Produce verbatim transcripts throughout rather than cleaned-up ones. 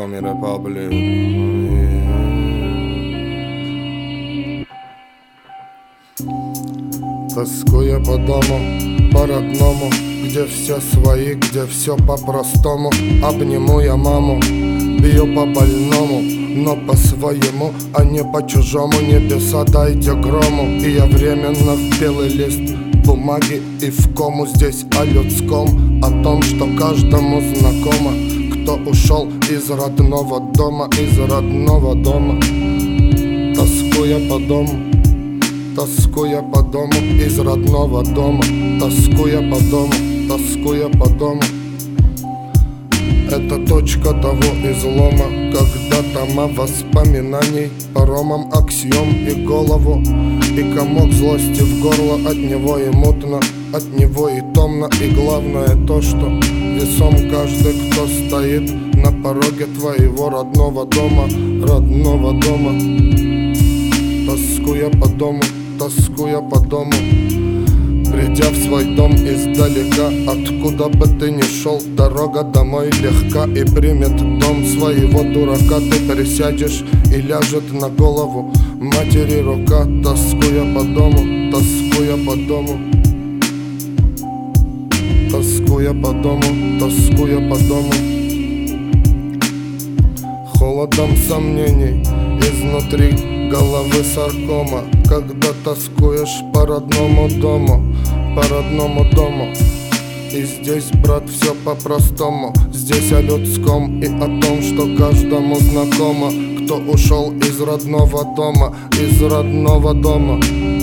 Коми Репаблик. Тоскуя по дому, по-родному, где все свои, где все по-простому. Обниму я маму, бью по-больному, но по-своему, а не по-чужому. Небеса дайте грому, и я временно в белый лист бумаги и в кому. Здесь о людском, о том, что каждому знакомо. Кто ушел из родного дома, из родного дома. Тоскуя по дому, тоскуя по дому, из родного дома. Тоскуя по дому, тоскуя по дому. Это точка того излома, когда тома воспоминаний паромом аксиом и голову, и комок злости в горло. От него и мутно, от него и томно. И главное то, что весом каждый, кто стоит на пороге твоего родного дома, родного дома. Тоскуя по дому, тоскуя по дому, придя в свой дом издалека, откуда бы ты ни шел, дорога домой легка и примет дом своего дурака. Ты присядешь и ляжет на голову матери рука. Тоскуя по дому, тоскуя по дому, тоскуя по дому, тоскуя по дому. Холодом сомнений изнутри головы саркома, когда тоскуешь по родному дому, по родному дому. И здесь, брат, все по-простому. Здесь о людском и о том, что каждому знакомо. Кто ушел из родного дома, из родного дома.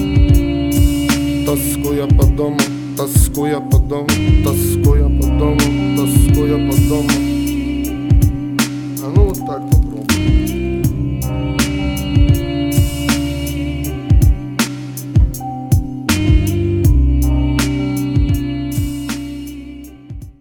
Тоскуя по дому, тоскуя по дому, тоскуя по дому, тоскуя по дому.